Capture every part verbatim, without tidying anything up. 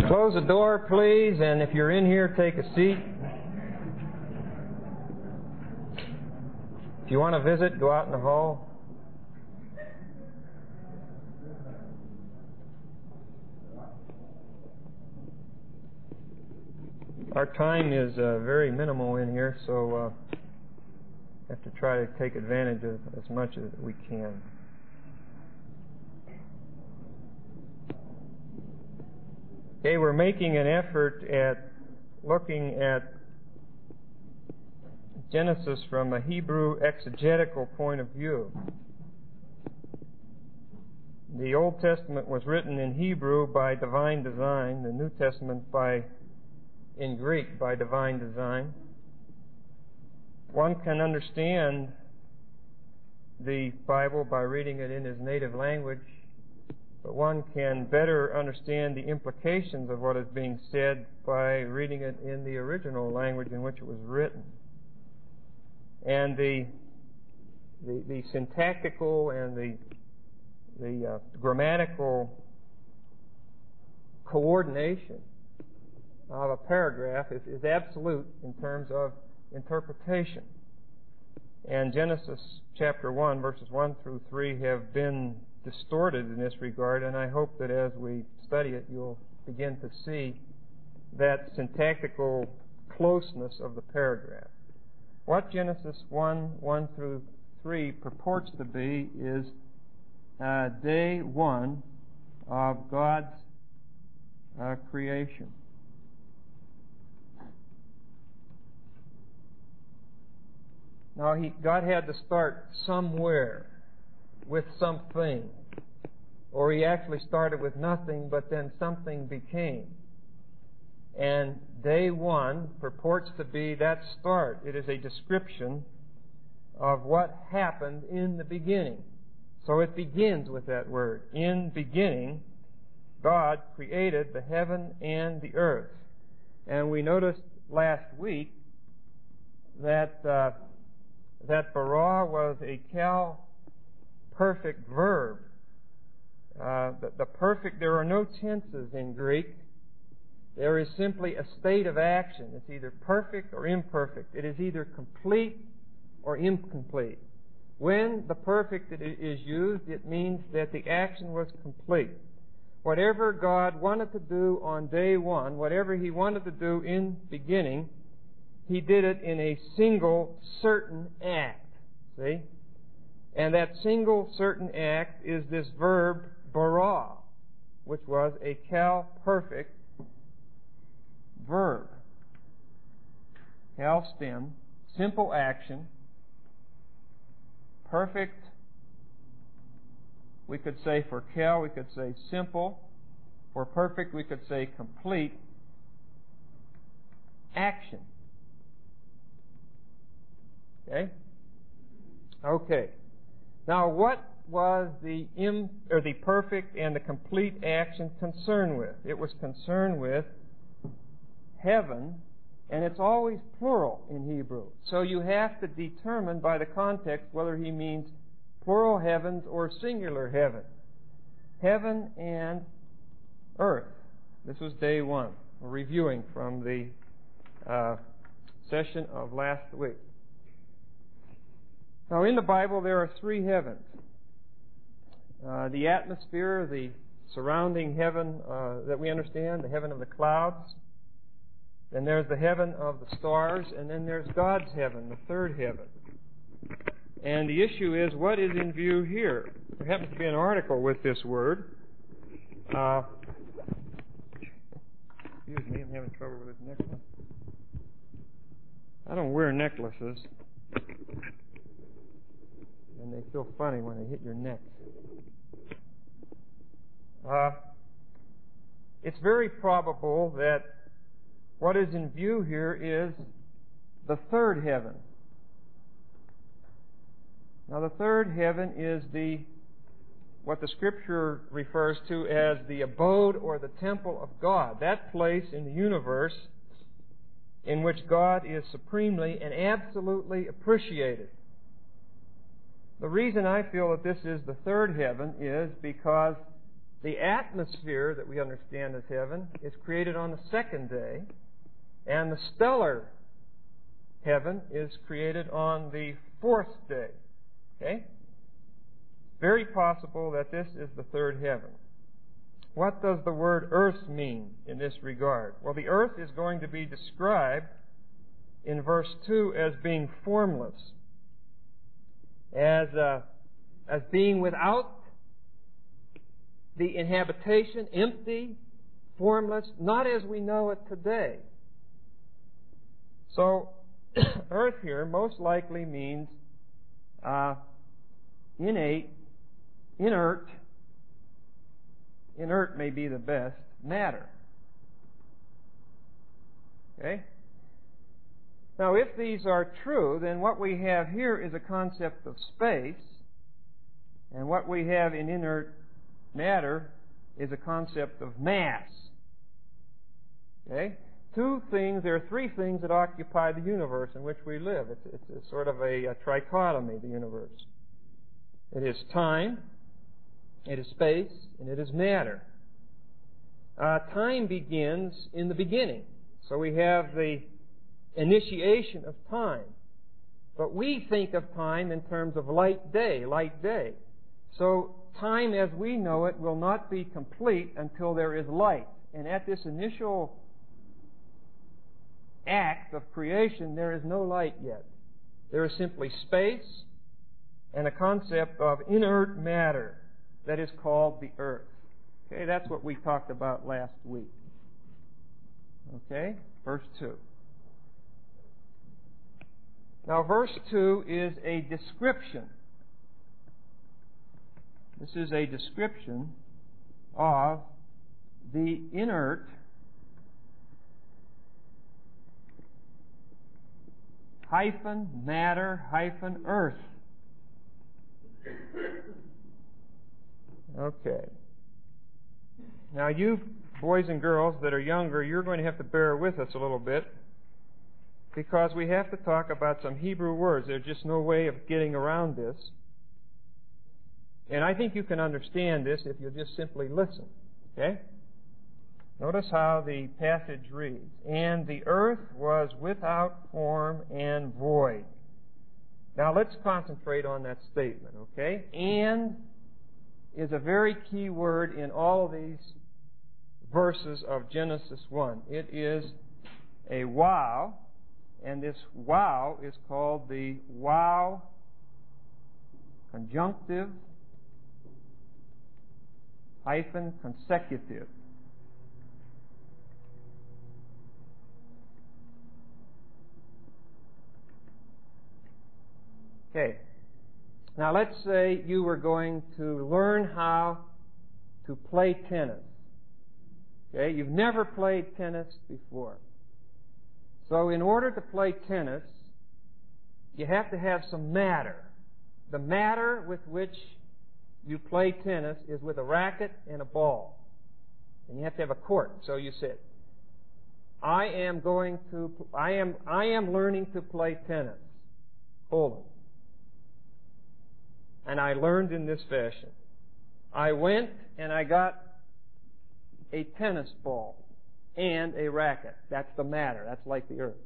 Close the door, please, and if you're in here, take a seat. If you want to visit, go out in the hall. Our time is uh, very minimal in here, so uh, have to try to take advantage of as much as we can. Okay, we're making an effort at looking at Genesis from a Hebrew exegetical point of view. The Old Testament was written in Hebrew by divine design, the New Testament by in Greek by divine design. One can understand the Bible by reading it in his native language, but one can better understand the implications of what is being said by reading it in the original language in which it was written. And the the, the syntactical and the the uh, grammatical coordination of a paragraph is, is absolute in terms of interpretation. And Genesis chapter one, verses one through three have been distorted in this regard, and I hope that as we study it, you'll begin to see that syntactical closeness of the paragraph. What Genesis one, one through three purports to be is uh, day one of God's uh, creation. Now, he, God had to start somewhere with something. Or he actually started with nothing, but then something became. And day one purports to be that start. It is a description of what happened in the beginning. So it begins with that word. In beginning, God created the heaven and the earth. And we noticed last week that uh, that bara was a cal perfect verb. Uh, the, the perfect, there are no tenses in Greek. There is simply a state of action. It's either perfect or imperfect. It is either complete or incomplete. When the perfect is used, it means that the action was complete. Whatever God wanted to do on day one, whatever He wanted to do in beginning, He did it in a single certain act. See? And that single certain act is this verb bara, which was a cal perfect verb. Cal stem, simple action, perfect. We could say for cal, we could say simple. For perfect, we could say complete action. Okay? Okay. Now, what was the im, or the perfect and the complete action concerned with? It was concerned with heaven, and it's always plural in Hebrew. So you have to determine by the context whether he means plural heavens or singular heaven. Heaven and earth. This was day one. We're reviewing from the uh, session of last week. Now, in the Bible, there are three heavens. Uh, the atmosphere, the surrounding heaven uh, that we understand, the heaven of the clouds. Then there's the heaven of the stars, and then there's God's heaven, the third heaven. And the issue is, what is in view here? There happens to be an article with this word. Uh, excuse me, I'm having trouble with this necklace. I don't wear necklaces. And they feel funny when they hit your neck. Uh, it's very probable that what is in view here is the third heaven. Now, the third heaven is the what the Scripture refers to as the abode or the temple of God, that place in the universe in which God is supremely and absolutely appreciated. The reason I feel that this is the third heaven is because The atmosphere that we understand as heaven is created on the second day, and the stellar heaven is created on the fourth day. Okay? Very possible that this is the third heaven. What does the word earth mean in this regard? Well, the earth is going to be described in verse two as being formless, as uh, as being without the inhabitation, empty, formless, not as we know it today. So, earth here most likely means uh, innate, inert, inert may be the best, matter. Okay? Now, if these are true, then what we have here is a concept of space, and what we have in inert matter is a concept of mass. Okay? Two things, there are three things that occupy the universe in which we live. It's, it's a sort of a, a trichotomy, the universe. It is time, it is space, and it is matter. Uh, time begins in the beginning. So we have the initiation of time. But we think of time in terms of light day, light day. So time as we know it will not be complete until there is light. And at this initial act of creation, there is no light yet. There is simply space and a concept of inert matter that is called the earth. Okay, that's what we talked about last week. Okay, verse two. Now, verse two is a description. This is a description of the inert hyphen matter hyphen earth. Okay. Now, you boys and girls that are younger, you're going to have to bear with us a little bit, because we have to talk about some Hebrew words. There's just no way of getting around this. And I think you can understand this if you'll just simply listen. Okay? Notice how the passage reads. And the earth was without form and void. Now let's concentrate on that statement, okay? And is a very key word in all of these verses of Genesis one. It is a wow, and this wow is called the wow conjunctive hyphen consecutive. Okay. Now let's say you were going to learn how to play tennis. Okay? You've never played tennis before. So in order to play tennis, you have to have some matter. The matter with which you play tennis is with a racket and a ball. And you have to have a court. So you said, I am going to, I am, I am learning to play tennis. Hold it. And I learned in this fashion. I went and I got a tennis ball and a racket. That's the matter. That's like the earth.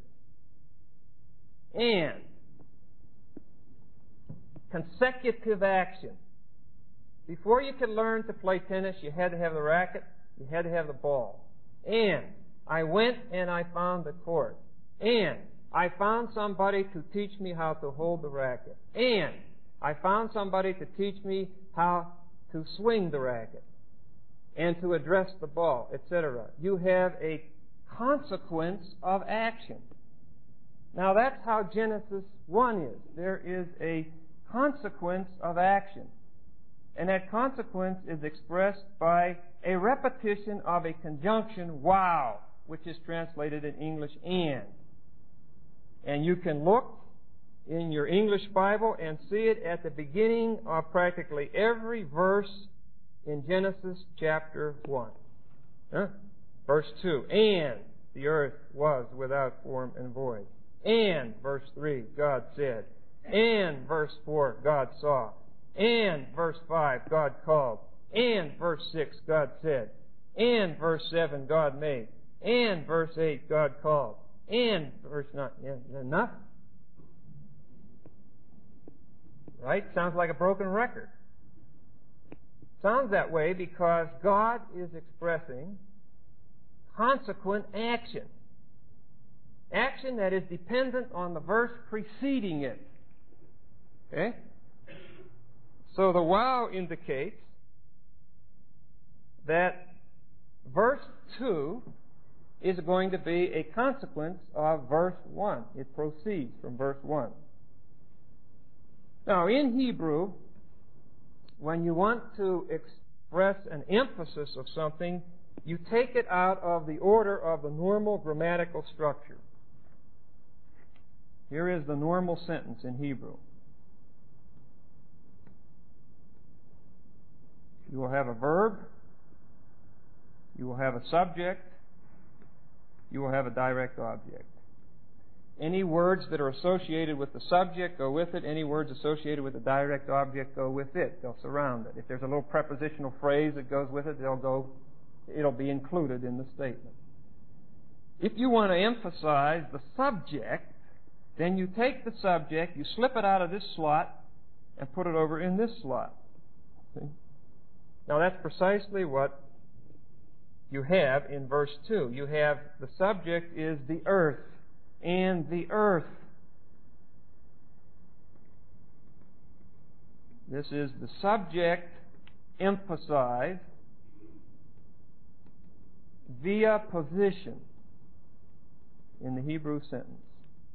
And consecutive action. Before you could learn to play tennis, you had to have the racket, you had to have the ball. And I went and I found the court. And I found somebody to teach me how to hold the racket. And I found somebody to teach me how to swing the racket and to address the ball, et cetera. You have a consequence of action. Now that's how Genesis one is. There is a consequence of action. And that consequence is expressed by a repetition of a conjunction, wow, which is translated in English, and. And you can look in your English Bible and see it at the beginning of practically every verse in Genesis chapter one. Huh? Verse two, and the earth was without form and void. And, verse three, God said. And, verse four, God saw. And, verse five, God called. And verse six, God said. And verse seven, God made. And verse eight, God called. And verse nine, yeah, enough. Right? Sounds like a broken record. Sounds that way because God is expressing consequent action. Action that is dependent on the verse preceding it. Okay? So the wow indicates that verse two is going to be a consequence of verse one. It proceeds from verse one. Now, in Hebrew, when you want to express an emphasis of something, you take it out of the order of the normal grammatical structure. Here is the normal sentence in Hebrew. You will have a verb, you will have a subject, you will have a direct object. Any words that are associated with the subject go with it. Any words associated with the direct object go with it. They'll surround it. If there's a little prepositional phrase that goes with it, they'll go, it'll be included in the statement. If you want to emphasize the subject, then you take the subject, you slip it out of this slot, and put it over in this slot. See? Now that's precisely what you have in verse two. You have the subject is the earth. And the earth. This is the subject emphasized via position in the Hebrew sentence.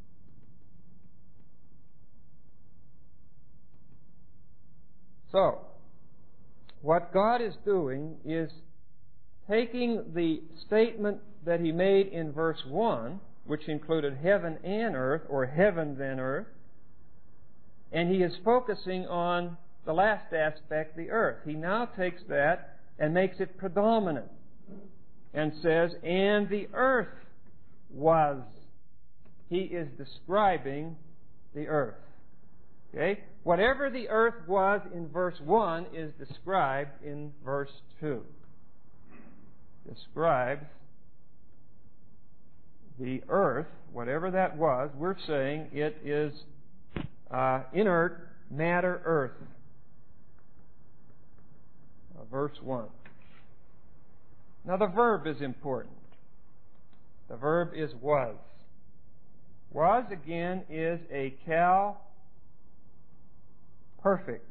So, what God is doing is taking the statement that He made in verse one, which included heaven and earth, or heaven then earth, and He is focusing on the last aspect, the earth. He now takes that and makes it predominant and says, and the earth was. He is describing the earth. Okay? Whatever the earth was in verse one is described in verse two. Describes the earth, whatever that was, we're saying it is uh, inert matter earth. Uh, verse one. Now the verb is important. The verb is was. Was, again, is a cal perfect.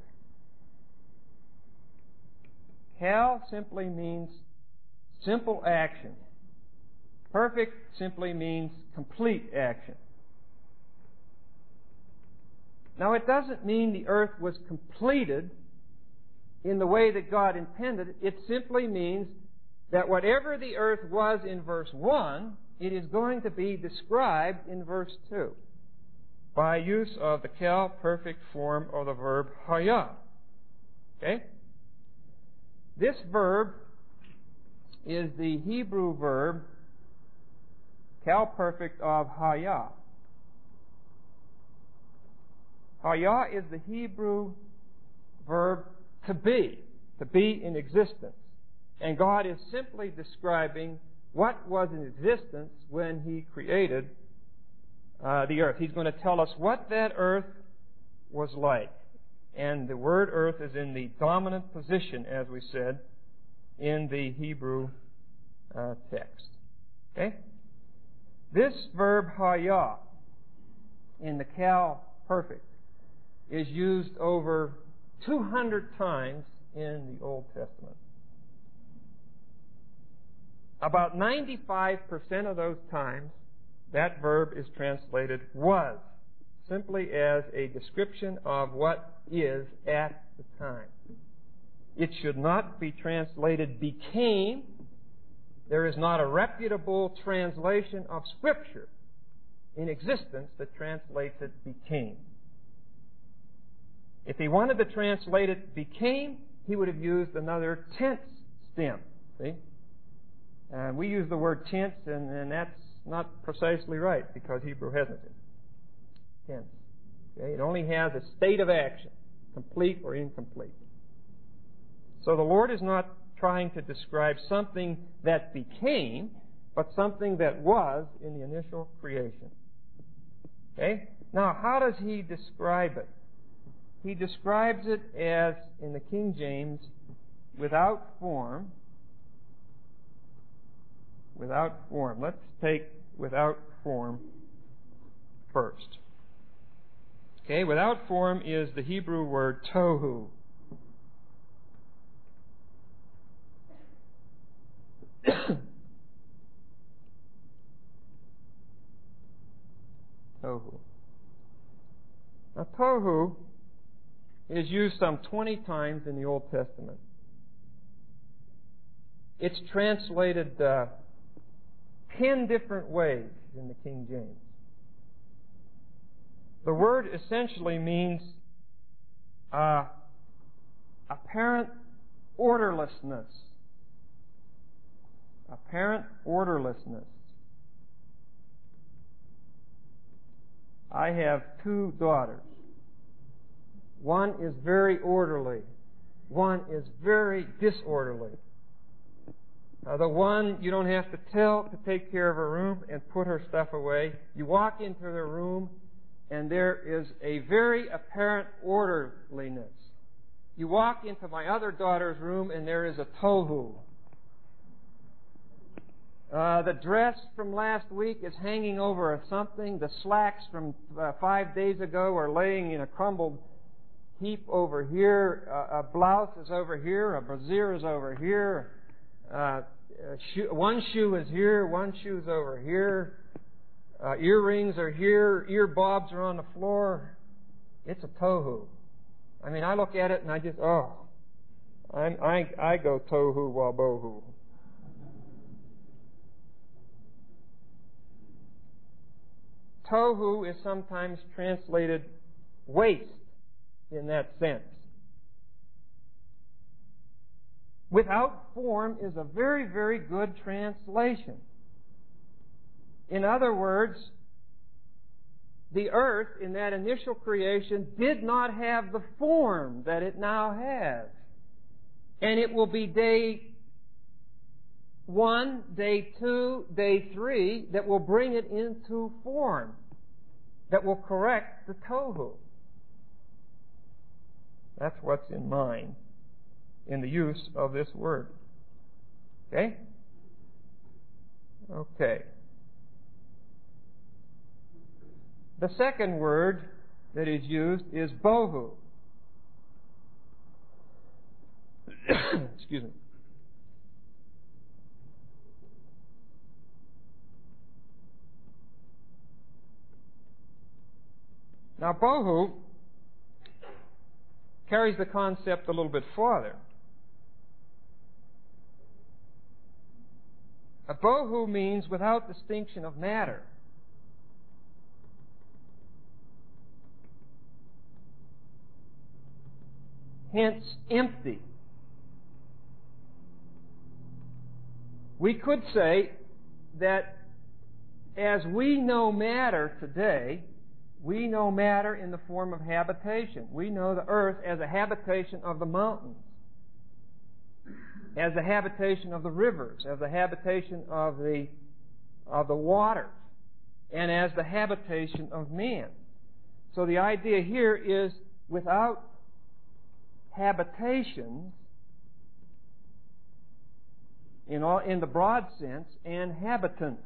Cal simply means simple action. Perfect simply means complete action. Now, it doesn't mean the earth was completed in the way that God intended. It simply means that whatever the earth was in verse one, it is going to be described in verse two by use of the cal perfect form of the verb haya. Okay? This verb is the Hebrew verb cal perfect of haya. Haya is the Hebrew verb to be, to be in existence. And God is simply describing what was in existence when He created uh, the earth. He's going to tell us what that earth was like. And the word earth is in the dominant position, as we said, in the Hebrew uh, text. Okay? This verb haya in the cal perfect is used over two hundred times in the Old Testament. About ninety-five percent of those times, that verb is translated was, simply as a description of what is at the time. It should not be translated became. There is not a reputable translation of Scripture in existence that translates it became. If he wanted to translate it became, he would have used another tense stem. See? And we use the word tense, and, and that's not precisely right because Hebrew hasn't it. Tense. Okay? It only has a state of action, complete or incomplete. So the Lord is not trying to describe something that became, but something that was in the initial creation. Okay? Now, how does he describe it? He describes it as, in the King James, without form. Without form. Let's take without form first. Okay, without form is the Hebrew word tohu. Tohu. Now, tohu is used some twenty times in the Old Testament. It's translated uh, ten different ways in the King James. The word essentially means uh, apparent orderlessness. Apparent orderlessness. I have two daughters. One is very orderly. One is very disorderly. Uh, the one you don't have to tell to take care of her room and put her stuff away. You walk into the room and there is a very apparent orderliness. You walk into my other daughter's room and there is a tohu. Uh, the dress from last week is hanging over something. The slacks from uh, five days ago are laying in a crumbled heap over here. Uh, a blouse is over here. A brassiere is over here. Uh, shoe, one shoe is here. One shoe is over here. Uh, earrings are here. Earbobs are on the floor. It's a tohu. I mean, I look at it and I just, oh, I'm, I I go tohu wabohu. Tohu is sometimes translated waste in that sense. Without form is a very, very good translation. In other words, the earth in that initial creation did not have the form that it now has. And it will be day one, day two, day three that will bring it into form, that will correct the tohu. That's what's in mind in the use of this word. Okay? Okay. The second word that is used is bohu. Excuse me. Now, bohu carries the concept a little bit farther. A bohu means without distinction of matter. Hence, empty. We could say that as we know matter today, we know matter in the form of habitation. We know the earth as a habitation of the mountains, as the habitation of the rivers, as the habitation of the, of the waters, and as the habitation of man. So the idea here is without habitations, in, all, in the broad sense, and habitants.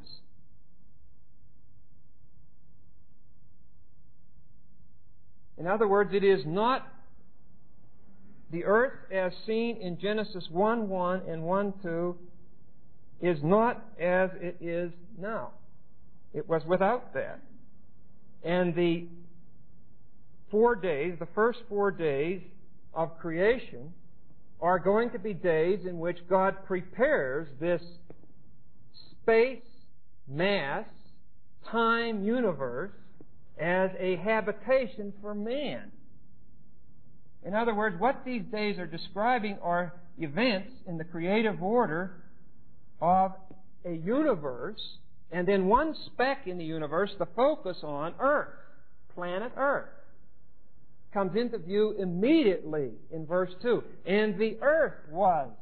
In other words, it is not the earth as seen in Genesis one one and one two is not as it is now. It was without that. And the four days, the first four days of creation are going to be days in which God prepares this space, mass, time universe as a habitation for man. In other words, what these days are describing are events in the creative order of a universe, and then one speck in the universe, the focus on Earth, planet Earth. comes into view immediately in verse two. And the earth was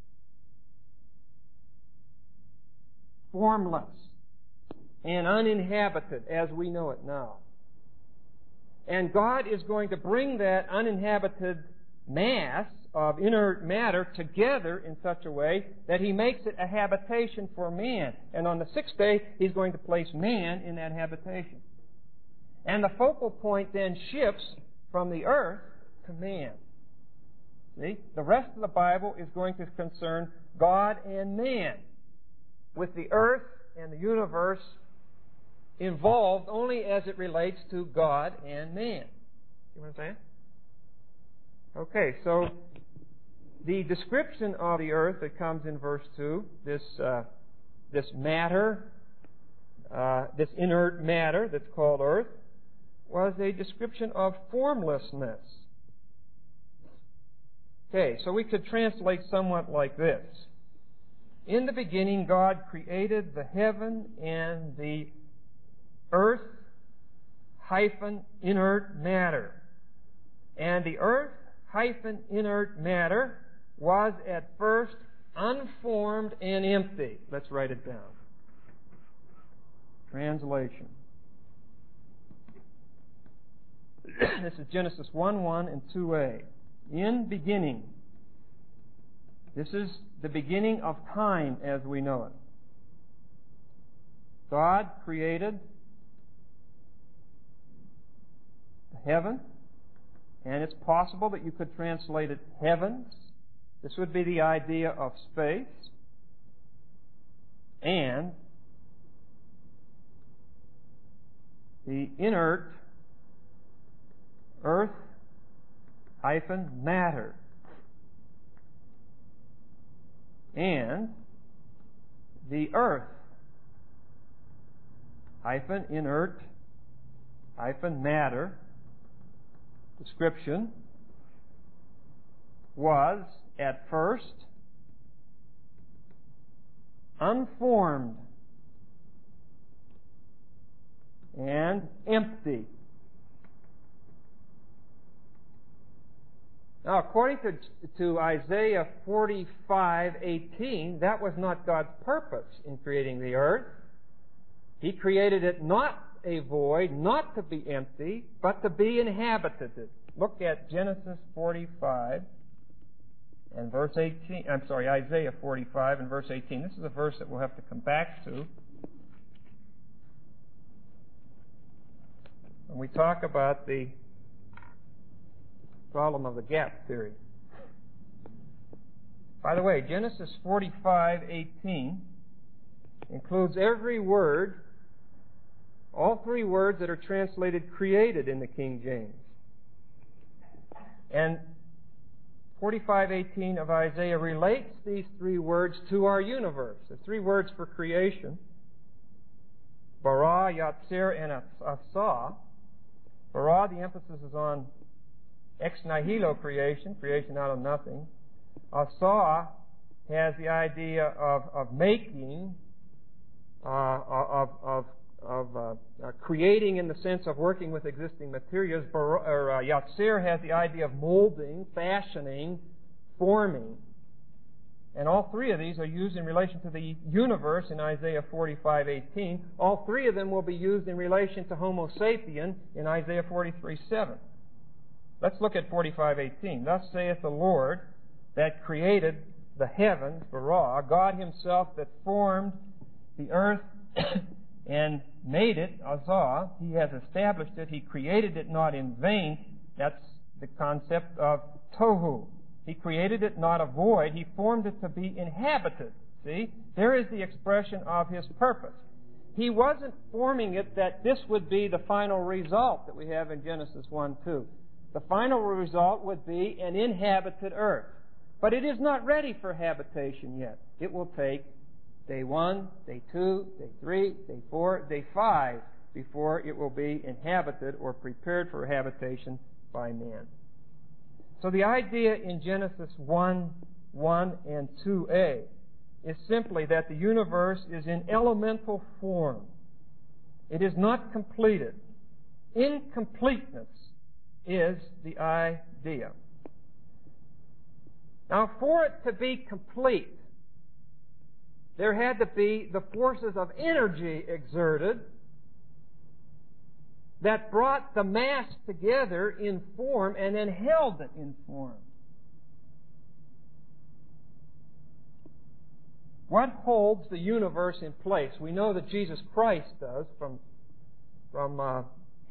formless and uninhabited as we know it now. And God is going to bring that uninhabited mass of inert matter together in such a way that He makes it a habitation for man. And on the sixth day, He's going to place man in that habitation. And the focal point then shifts from the earth to man. See? The rest of the Bible is going to concern God and man, with the earth and the universe involved only as it relates to God and man. See what I'm saying? Okay, so the description of the earth that comes in verse two, this uh, this matter, uh, this inert matter that's called earth, was a description of formlessness. Okay, so we could translate somewhat like this. In the beginning, God created the heaven and the earth hyphen inert matter. And the earth hyphen inert matter was at first unformed and empty. Let's write it down. Translation. This is Genesis one one and two a. In beginning. This is the beginning of time as we know it. God created the heaven, and it's possible that you could translate it heavens. This would be the idea of space. And the inert earth hyphen matter. And the earth hyphen inert hyphen matter description was at first unformed and empty. Now, according to, to Isaiah forty-five eighteen, that was not God's purpose in creating the earth. He created it not a void, not to be empty, but to be inhabited. Look at Genesis forty-five and verse eighteen. I'm sorry, Isaiah forty-five and verse eighteen. This is a verse that we'll have to come back to when we talk about the problem of the gap theory. By the way, Genesis forty-five eighteen includes every word, all three words that are translated created in the King James. And forty-five eighteen of Isaiah relates these three words to our universe. The three words for creation, bara, yatzer, and asah. Bara, the emphasis is on ex nihilo creation, creation out of nothing. Asah has the idea of, of making, uh, of, of, of uh, uh, creating in the sense of working with existing materials. Bar, or, uh, Yatzer has the idea of molding, fashioning, forming. And all three of these are used in relation to the universe in Isaiah forty-five eighteen. All three of them will be used in relation to Homo sapien in Isaiah forty-three seven. Let's look at forty-five eighteen. Thus saith the Lord that created the heavens, bara, God Himself that formed the earth and made it, azah. He has established it. He created it not in vain. That's the concept of tohu. He created it not a void. He formed it to be inhabited. See? There is the expression of His purpose. He wasn't forming it that this would be the final result that we have in Genesis one two. The final result would be an inhabited earth. But it is not ready for habitation yet. It will take day one, day two, day three, day four, day five before it will be inhabited or prepared for habitation by man. So the idea in Genesis one, one and two a is simply that the universe is in elemental form. It is not completed. Incompleteness is the idea. Now, for it to be complete, there had to be the forces of energy exerted that brought the mass together in form and then held it in form. What holds the universe in place? We know that Jesus Christ does from, from uh,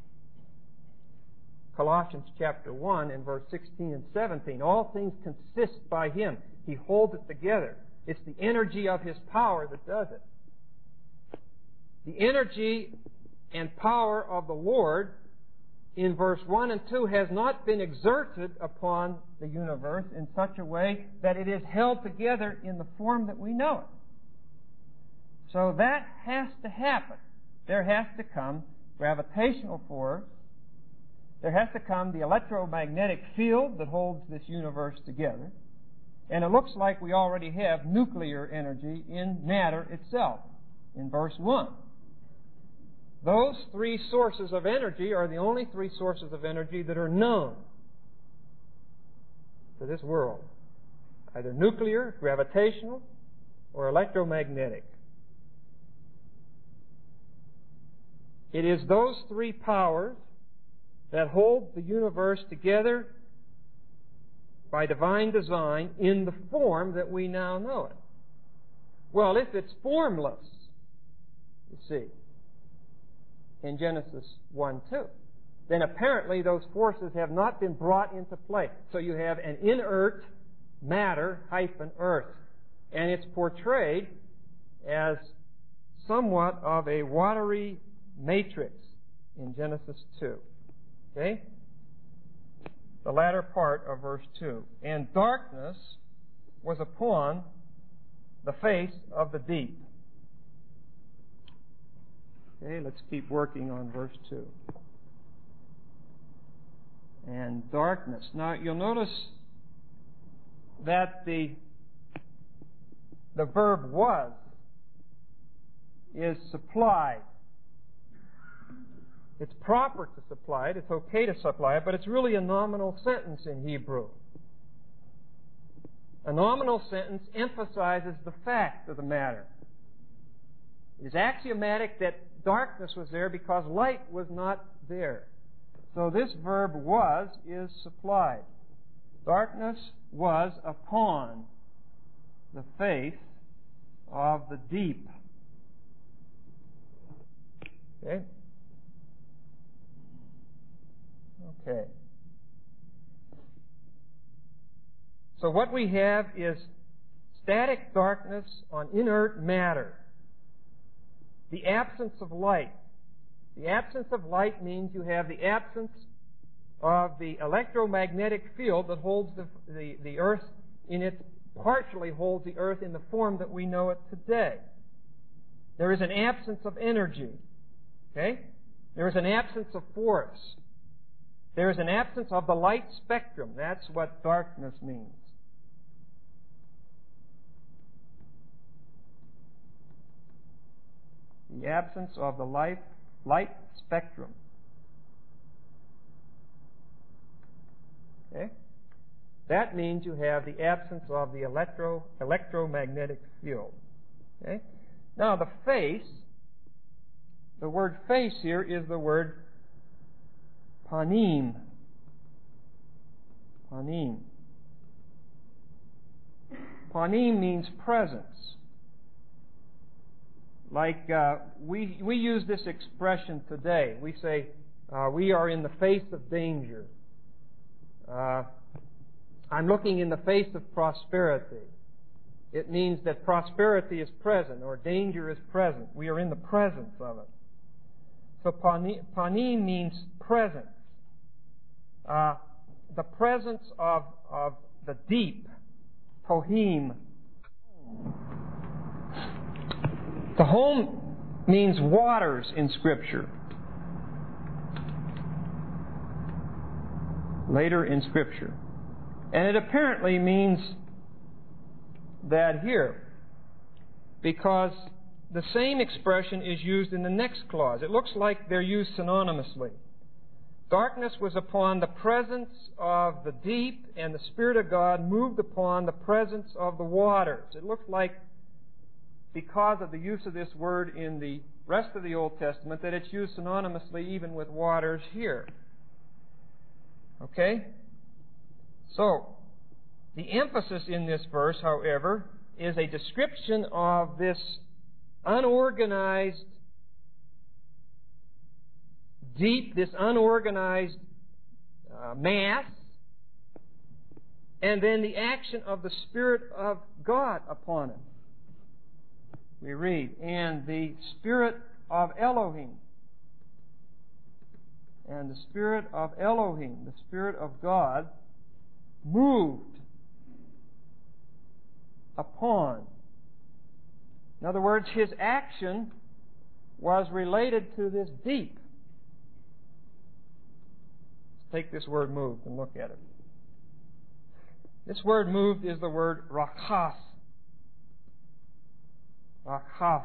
Colossians chapter one and verse sixteen and seventeen. All things consist by Him. He holds it together. It's the energy of His power that does it. The energy and power of the Lord in verse one and two has not been exerted upon the universe in such a way that it is held together in the form that we know it. So that has to happen. There has to come gravitational force. There has to come the electromagnetic field that holds this universe together. And it looks like we already have nuclear energy in matter itself in verse one. Those three sources of energy are the only three sources of energy that are known to this world. Either nuclear, gravitational, or electromagnetic. It is those three powers that hold the universe together by divine design in the form that we now know it. Well, if it's formless, you see, in Genesis one two, then apparently those forces have not been brought into play. So you have an inert matter hyphen earth. And it's portrayed as somewhat of a watery matrix in Genesis two. Okay? The latter part of verse two. And darkness was upon the face of the deep. Okay, let's keep working on verse two. And darkness. Now, you'll notice that the, the verb was is supplied. It's proper to supply it. It's okay to supply it, but it's really a nominal sentence in Hebrew. A nominal sentence emphasizes the fact of the matter. It is axiomatic that darkness was there because light was not there. So this verb was is supplied. Darkness was upon the face of the deep. Okay? Okay. So what we have is static darkness on inert matter. The absence of light. The absence of light means you have the absence of the electromagnetic field that holds the, the, the earth in its, partially holds the earth in the form that we know it today. There is an absence of energy. Okay? There is an absence of force. There is an absence of the light spectrum. That's what darkness means. The absence of the light, light spectrum. Okay? That means you have the absence of the electro, electromagnetic field. Okay? Now, the face, the word face here is the word panim. Panim. Panim means presence. Like uh, we we use this expression today. We say uh, we are in the face of danger. Uh, I'm looking in the face of prosperity. It means that prosperity is present or danger is present. We are in the presence of it. So panim, panim means presence. Uh, the presence of of the deep. Tohim. The home means waters in Scripture. Later in Scripture. And it apparently means that here, because the same expression is used in the next clause. It looks like they're used synonymously. Darkness was upon the presence of the deep, and the Spirit of God moved upon the presence of the waters. It looks like, because of the use of this word in the rest of the Old Testament, that it's used synonymously even with waters here. Okay? So, the emphasis in this verse, however, is a description of this unorganized deep, this unorganized uh, mass, and then the action of the Spirit of God upon it. We read, and the Spirit of Elohim, and the Spirit of Elohim, the Spirit of God, moved upon. In other words, His action was related to this deep. Let's take this word moved and look at it. This word moved is the word rakaf. Rakaf.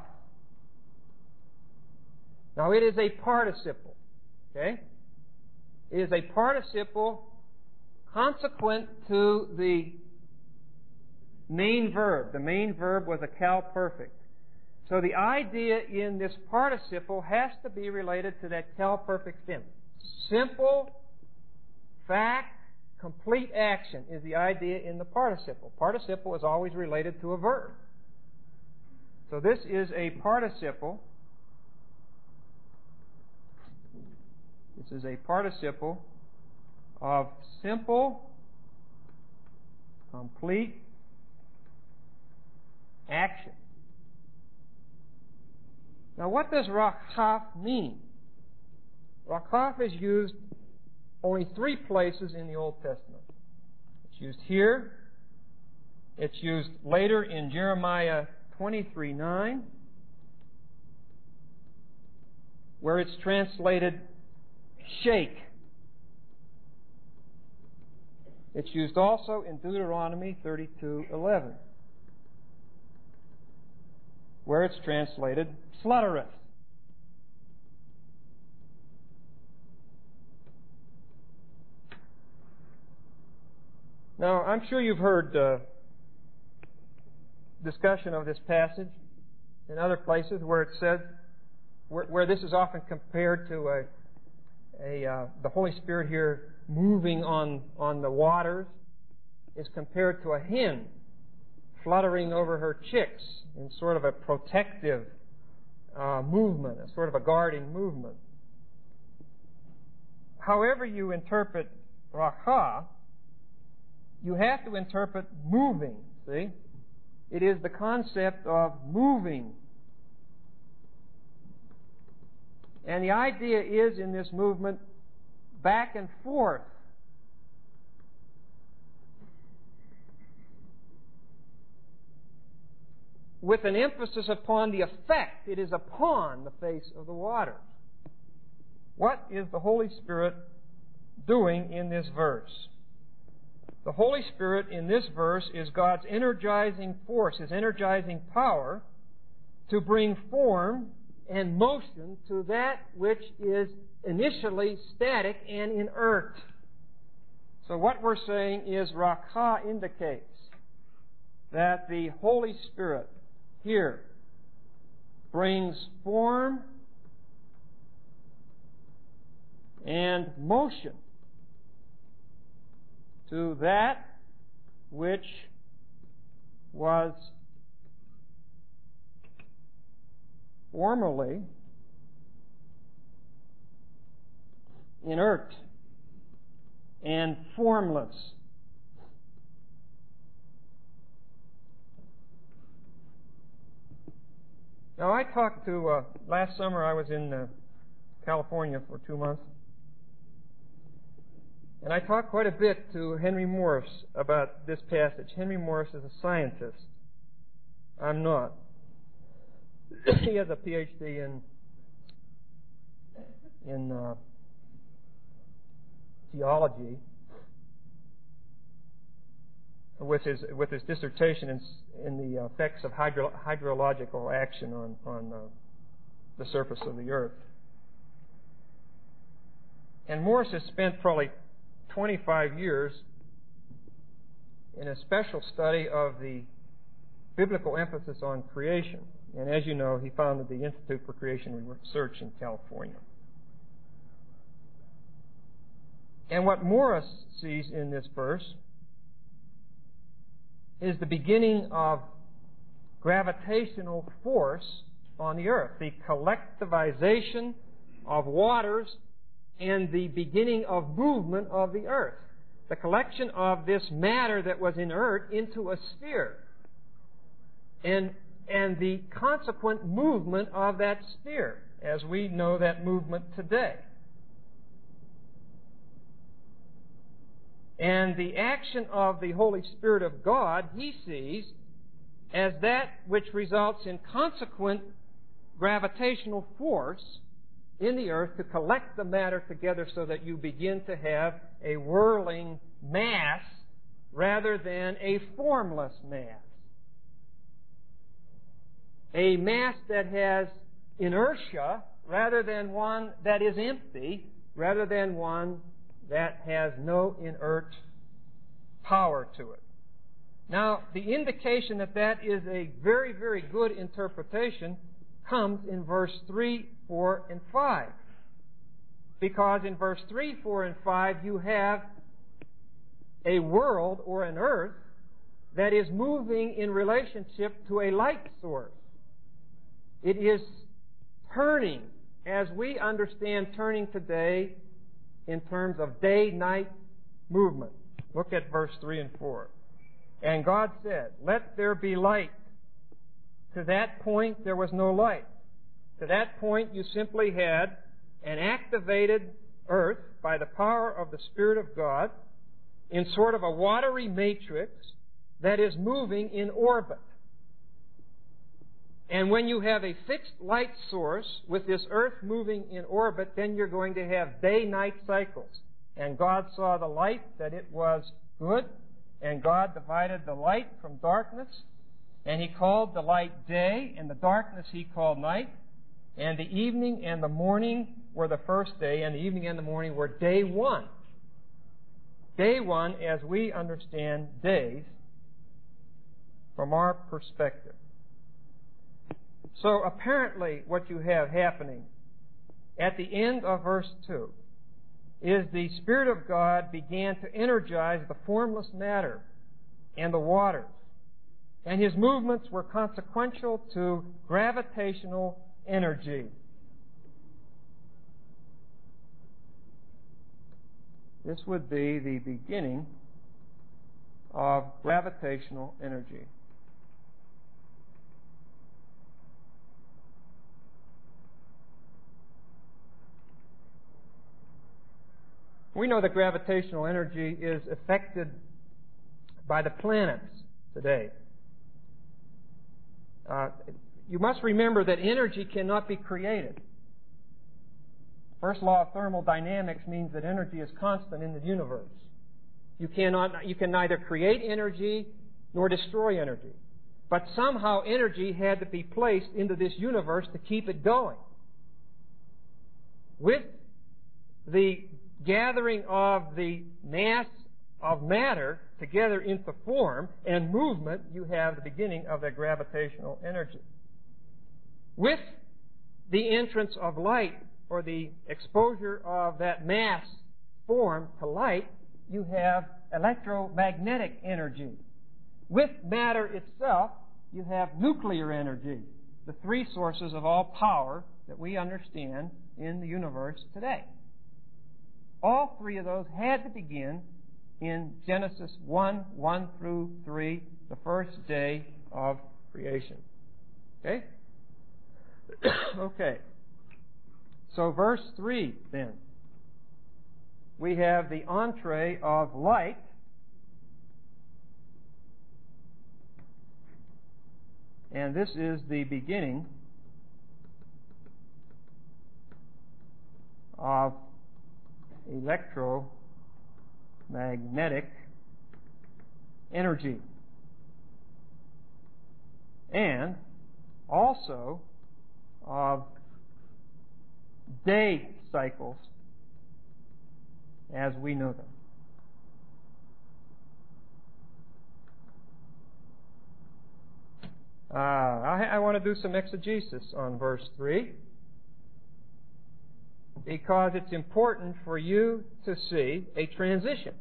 Now it is a participle. Okay? It is a participle consequent to the main verb. The main verb was a cal perfect. So the idea in this participle has to be related to that cal perfect stem. Simple, fact, complete action is the idea in the participle. Participle is always related to a verb. So this is a participle. This is a participle of simple, complete action. Now, what does rakaf mean? Rakaf is used only three places in the Old Testament. It's used here. It's used later in Jeremiah twenty-three nine, where it's translated shake. It's used also in Deuteronomy thirty-two eleven, where it's translated fluttereth. Now, I'm sure you've heard uh, discussion of this passage in other places where it says, where, where this is often compared to a, a uh, the Holy Spirit here moving on, on the waters, is compared to a hen fluttering over her chicks in sort of a protective uh, movement, a sort of a guarding movement. However you interpret rakah, you have to interpret moving, see? It is the concept of moving. And the idea is in this movement back and forth. With an emphasis upon the effect it is upon the face of the waters. What is the Holy Spirit doing in this verse? The Holy Spirit in this verse is God's energizing force, His energizing power to bring form and motion to that which is initially static and inert. So what we're saying is rakah indicates that the Holy Spirit here brings form and motion to that which was formerly inert and formless. Now, I talked to, uh, last summer I was in uh, California for two months. And I talked quite a bit to Henry Morris about this passage. Henry Morris is a scientist. I'm not. He has a P H D in in uh, theology, with his with his dissertation in, in the effects of hydro, hydrological action on on uh, the surface of the earth. And Morris has spent probably twenty-five years in a special study of the biblical emphasis on creation. And as you know, he founded the Institute for Creation Research in California. And what Morris sees in this verse is the beginning of gravitational force on the earth, the collectivization of waters and the beginning of movement of the earth, the collection of this matter that was inert into a sphere, and, and the consequent movement of that sphere, as we know that movement today. And the action of the Holy Spirit of God, he sees as that which results in consequent gravitational force in the earth to collect the matter together so that you begin to have a whirling mass rather than a formless mass. A mass that has inertia rather than one that is empty, rather than one that has no inert power to it. Now, the indication that that is a very, very good interpretation comes in verse three, four, and five. Because in verse three, four, and five, you have a world or an earth that is moving in relationship to a light source. It is turning, as we understand turning today, in terms of day-night movement. Look at verse three and four. And God said, "Let there be light." To that point, there was no light. To that point, you simply had an activated earth by the power of the Spirit of God in sort of a watery matrix that is moving in orbit. And when you have a fixed light source with this earth moving in orbit, then you're going to have day-night cycles. And God saw the light, that it was good, and God divided the light from darkness, and He called the light day, and the darkness He called night. And the evening and the morning were the first day, and the evening and the morning were day one. Day one, as we understand days from our perspective. So apparently what you have happening at the end of verse two is the Spirit of God began to energize the formless matter and the waters. And His movements were consequential to gravitational energy. This would be the beginning of gravitational energy. We know that gravitational energy is affected by the planets today. Uh, you must remember that energy cannot be created. First law of thermodynamics means that energy is constant in the universe. You cannot, you can neither create energy nor destroy energy. But somehow energy had to be placed into this universe to keep it going. With the gathering of the mass of matter together into form and movement, you have the beginning of that gravitational energy. With the entrance of light, or the exposure of that mass form to light, you have electromagnetic energy. With matter itself, you have nuclear energy, the three sources of all power that we understand in the universe today. All three of those had to begin in Genesis one, one through three, the first day of creation. Okay? Okay. So verse three, then. We have the entree of light. And this is the beginning of electromagnetic energy. And also of day cycles as we know them. Uh, I, I want to do some exegesis on verse three, because it's important for you to see a transition.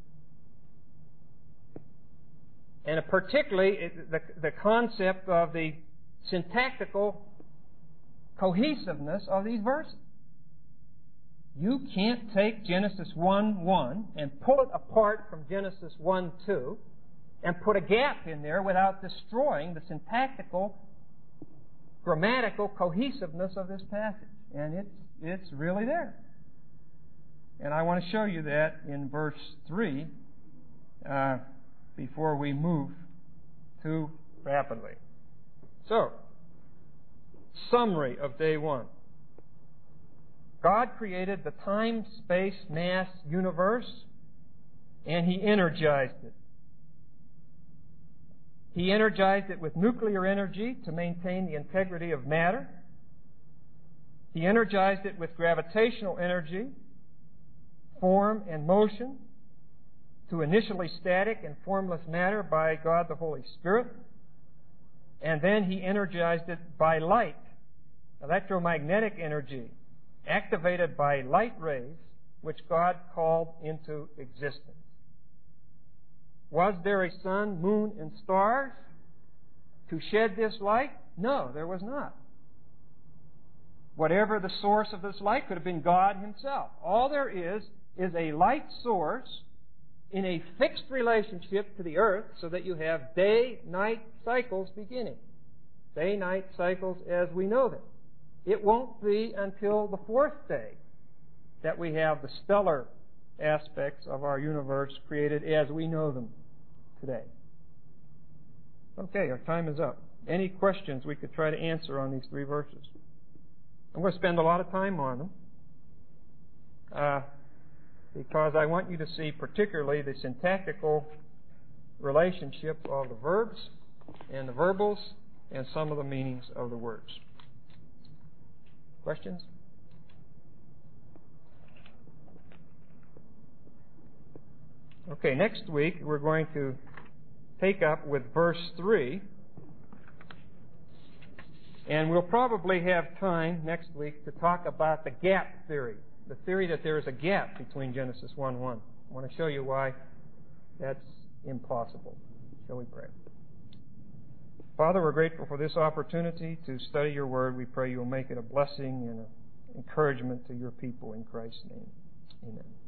And particularly the, the concept of the syntactical cohesiveness of these verses. You can't take Genesis one one and pull it apart from Genesis one two and put a gap in there without destroying the syntactical, grammatical cohesiveness of this passage. And it's, it's really there. And I want to show you that in verse three uh, before we move too rapidly. So, summary of day one. God created the time, space, mass universe, and He energized it. He energized it with nuclear energy to maintain the integrity of matter. He energized it with gravitational energy, form and motion, to initially static and formless matter by God the Holy Spirit. And then He energized it by light, electromagnetic energy, activated by light rays, which God called into existence. Was there a sun, moon, and stars to shed this light? No, there was not. Whatever the source of this light could have been God Himself. All there is is a light source in a fixed relationship to the earth, so that you have day-night cycles beginning. Day-night cycles as we know them. It won't be until the fourth day that we have the stellar aspects of our universe created as we know them today. Okay, our time is up. Any questions we could try to answer on these three verses? I'm going to spend a lot of time on them uh, because I want you to see particularly the syntactical relationship of the verbs and the verbals and some of the meanings of the words. Questions? Okay, next week we're going to take up with verse three, and we'll probably have time next week to talk about the gap theory, the theory that there is a gap between Genesis one one. I want to show you why that's impossible. Shall we pray? Father, we're grateful for this opportunity to study your word. We pray you'll make it a blessing and an encouragement to your people in Christ's name. Amen.